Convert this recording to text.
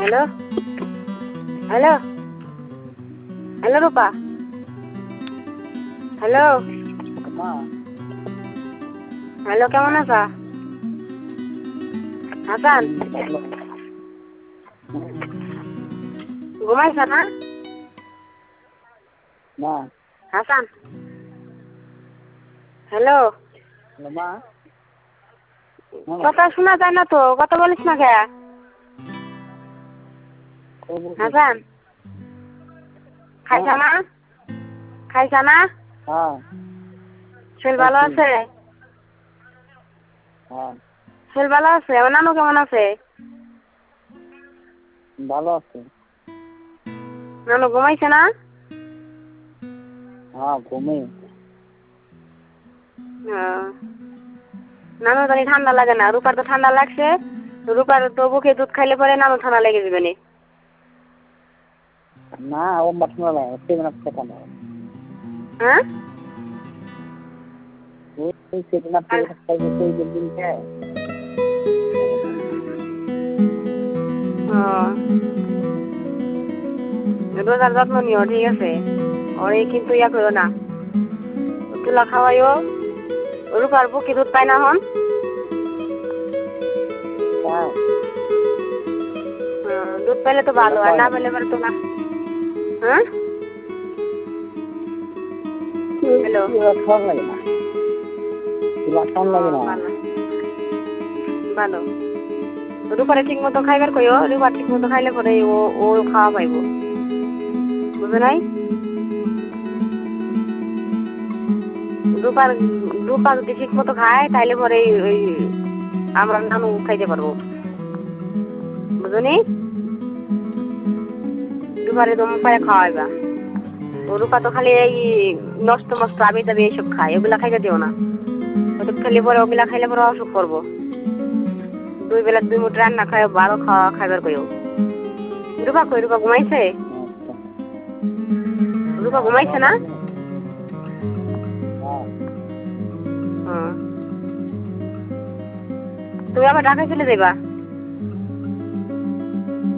Hello hello hello Rupa, hello hello, কেমন আছা? হাসান, ঘুমাইছ না? হাসান, হ্যালো, কথা শোনা যায় না তো, কথা বলিস না কে? হাসান, খাইছা না? খাইছা না? শরীর ভালো আছে? শরীর ভালো আছে? আমার নানু কেমন আছে? ভালো আছে। নানু ঘুমাইছে না? ঘুমে। নানু জানি ঠান্ডা লাগে না, রূপার তো ঠান্ডা লাগছে। রূপার তো বুকে দুধ খাইলে পরে নানু ঠান্ডা লেগে যাবে নি। না ও ঠান্ডা লাগে, সেদিন কথা না। হ্যাঁ, সেদিন দিনকে রোজার যত্ন নিও, ঠিক আছে? ওরে কিন্তু ইয়া করো না, তুলা খাওয়াইও। রূপার বুকে দুধ পায় না হন। দুধ পাইলে তো ভালো, আর না পাইলে পরে তো না। হ্যাঁ, হ্যালো, লাগে না, লাগে না। ভালো। রূপারে ঠিক মতো খাইবার কইও, রূপার ঠিক মতো খাইলে পরে ও ও খাওয়া পাইব, বুঝে নাই? রূপার রূপা যদি ঠিক মতো খায় তাইলে পরে ওই আমরা নানু খাইতে পারবো, বুঝনি? রূপারে তো পায়ে খাওয়াইবা। রূপা তো খালি এই নষ্ট মষ্ট আবি দাবি এইসব খায়, ওগুলা খাইতে দিও না। ওটা খেলে পরে ওগুলা খাইলে পরে অসুখ করবো। 2 বেলা 2 মুঠ রান্না খায়, ভালো খাওয়া খাইবার কইও। রূপা কই? রূপা ঘুমাইছে? রূপা ঘুমাইছে না? তুমি আবার ঢাকায় চলে যাইবা?